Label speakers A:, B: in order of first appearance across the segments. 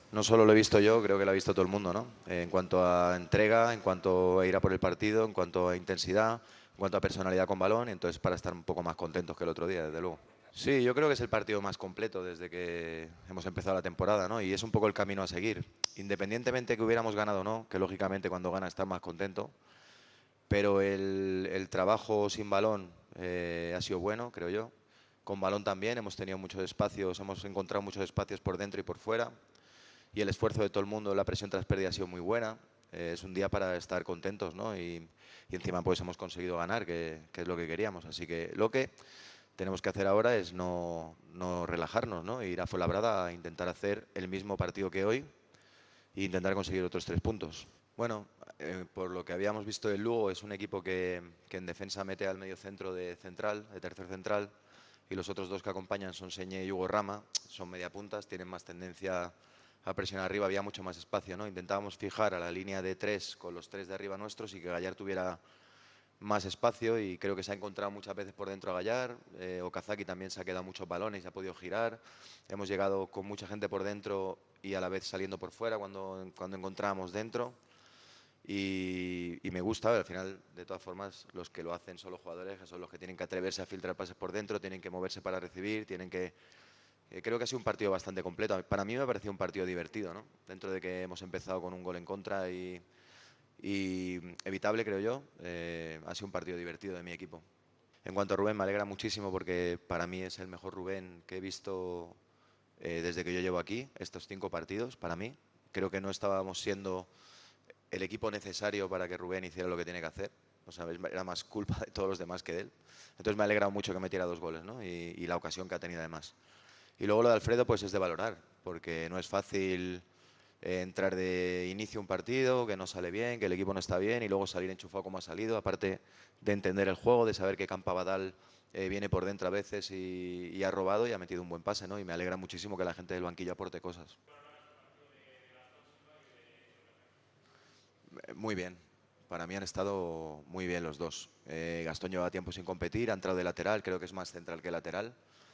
A: No solo lo he visto yo, creo que lo ha visto todo el mundo, ¿no? En cuanto a entrega, en cuanto a ir a por el partido, en cuanto a intensidad, en cuanto a personalidad con balón, y entonces para estar un poco más contentos que el otro día, desde luego. Sí, yo creo que es el partido más completo desde que hemos empezado la temporada, ¿no? Y es un poco el camino a seguir. Independientemente que hubiéramos ganado o no, que lógicamente cuando gana estás más contento, pero el trabajo sin balón ha sido bueno, creo yo. Con balón también hemos tenido muchos espacios, hemos encontrado muchos espacios por dentro y por fuera. Y el esfuerzo de todo el mundo, la presión tras pérdida ha sido muy buena. Es un día para estar contentos, ¿no? Y encima pues hemos conseguido ganar, que es lo que queríamos. Así que lo que tenemos que hacer ahora es no relajarnos, ¿no? Ir a Fuenlabrada a intentar hacer el mismo partido que hoy e intentar conseguir otros 3 puntos. Bueno, por lo que habíamos visto del Lugo, es un equipo que en defensa mete al medio centro de central, de tercer central, y los otros dos que acompañan son Señé y Hugo Rama, son media puntas, tienen más tendencia a presionar arriba, había mucho más espacio, ¿no? Intentábamos fijar a la línea de tres con los tres de arriba nuestros y que Gallar tuviera más espacio y creo que se ha encontrado muchas veces por dentro a Gallar. Okazaki también se ha quedado muchos balones y se ha podido girar. Hemos llegado con mucha gente por dentro y a la vez saliendo por fuera cuando encontrábamos dentro. Y me gusta, al final, de todas formas, los que lo hacen son los jugadores, que son los que tienen que atreverse a filtrar pases por dentro, tienen que moverse para recibir, tienen que... creo que ha sido un partido bastante completo. Para mí me ha parecido un partido divertido, ¿no? Dentro de que hemos empezado con un gol en contra y evitable, creo yo, ha sido un partido divertido de mi equipo. En cuanto a Rubén, me alegra muchísimo porque para mí es el mejor Rubén que he visto desde que yo llevo aquí, estos 5 partidos, para mí. Creo que no estábamos siendo el equipo necesario para que Rubén hiciera lo que tiene que hacer. O sea, era más culpa de todos los demás que de él. Entonces me ha alegrado mucho que metiera 2 goles, ¿no? Y la ocasión que ha tenido además. Y luego lo de Alfredo, pues es de valorar, porque no es fácil entrar de inicio a un partido, que no sale bien, que el equipo no está bien y luego salir enchufado como ha salido, aparte de entender el juego, de saber que Campabadal viene por dentro a veces y ha robado y ha metido un buen pase, ¿no? Y me alegra muchísimo que la gente del banquillo aporte cosas. Muy bien. Para mí han estado muy bien los dos. Gastón lleva tiempo sin competir, ha entrado de lateral, creo que es más central que lateral.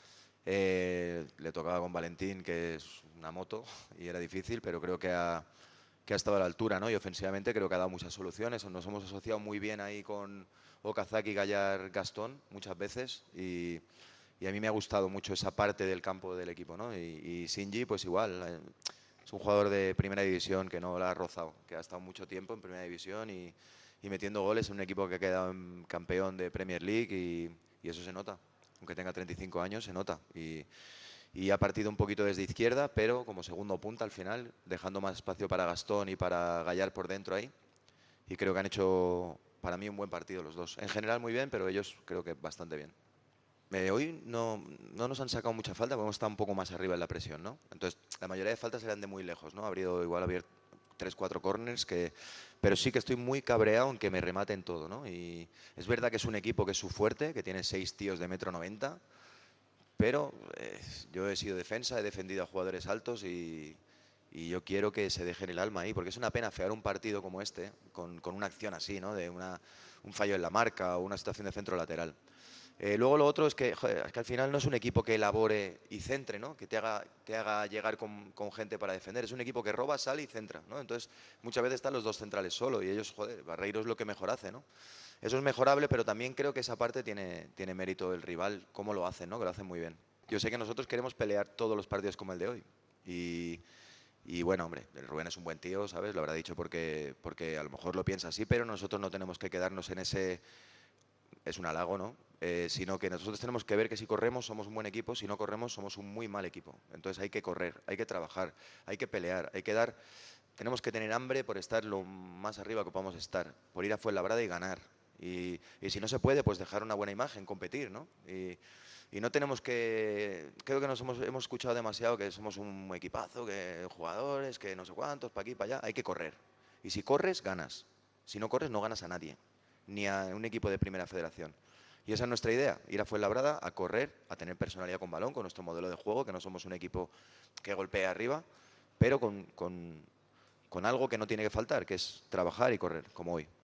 A: Le tocaba con Valentín, que es una moto, y era difícil, pero creo que ha estado a la altura, ¿no? Y ofensivamente creo que ha dado muchas soluciones. Nos hemos asociado muy bien ahí con Okazaki, Gallar, Gastón, muchas veces, y a mí me ha gustado mucho esa parte del campo del equipo, ¿no? Y Shinji, pues igual, es un jugador de primera división que no la ha rozado, que ha estado mucho tiempo en primera división y metiendo goles en un equipo que ha quedado campeón de Premier League y eso se nota. Aunque tenga 35 años, se nota. Y ha partido un poquito desde izquierda, pero como segundo punta al final, dejando más espacio para Gastón y para Gallar por dentro ahí. Y creo que han hecho, para mí, un buen partido los dos. En general muy bien, pero ellos creo que bastante bien. Hoy no nos han sacado mucha falta, porque hemos estado un poco más arriba en la presión, ¿no? Entonces, la mayoría de faltas eran de muy lejos, ¿no? Igual abierto 3, 4 corners, pero sí que estoy muy cabreado en que me rematen todo, ¿no? Y es verdad que es un equipo que es su fuerte, que tiene 6 tíos de 1,90 m, pero yo he sido defensa, he defendido a jugadores altos y yo quiero que se dejen el alma ahí, porque es una pena fear un partido como este, con una acción así, ¿no? Un fallo en la marca o una situación de centro lateral. Luego lo otro es que, joder, es que al final no es un equipo que elabore y centre, ¿no? Que te haga llegar con gente para defender. Es un equipo que roba, sale y centra, ¿no? Entonces muchas veces están los dos centrales solo y ellos, joder, Barreiro es lo que mejor hace, ¿no? Eso es mejorable, pero también creo que esa parte tiene mérito del rival, cómo lo hacen, ¿no? Que lo hacen muy bien. Yo sé que nosotros queremos pelear todos los partidos como el de hoy. Y, y bueno, hombre, el Rubén es un buen tío, ¿sabes? Lo habrá dicho porque a lo mejor lo piensa así, pero nosotros no tenemos que quedarnos en ese... Es un halago, ¿no? Sino que nosotros tenemos que ver que si corremos somos un buen equipo, si no corremos somos un muy mal equipo. Entonces hay que correr, hay que trabajar, hay que pelear, hay que dar... Tenemos que tener hambre por estar lo más arriba que podamos estar, por ir a Fuenlabrada y ganar. Y si no se puede, pues dejar una buena imagen, competir, ¿no? Y no tenemos que... Creo que hemos escuchado demasiado que somos un equipazo, que jugadores, que no sé cuántos, para aquí, para allá. Hay que correr. Y si corres, ganas. Si no corres, no ganas a nadie. Ni a un equipo de primera federación. Y esa es nuestra idea, ir a Fuenlabrada a correr, a tener personalidad con balón, con nuestro modelo de juego, que no somos un equipo que golpea arriba, pero con algo que no tiene que faltar, que es trabajar y correr, como hoy.